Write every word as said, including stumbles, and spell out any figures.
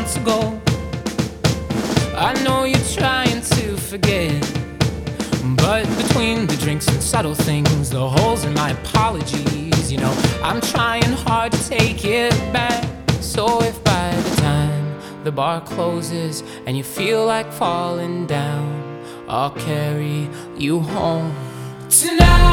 months ago. I know you're trying to forget, but between the drinks and subtle things, the holes in my apologies, you know, I'm trying hard to take it back. So if by the time the bar closes and you feel like falling down, I'll carry you home tonight.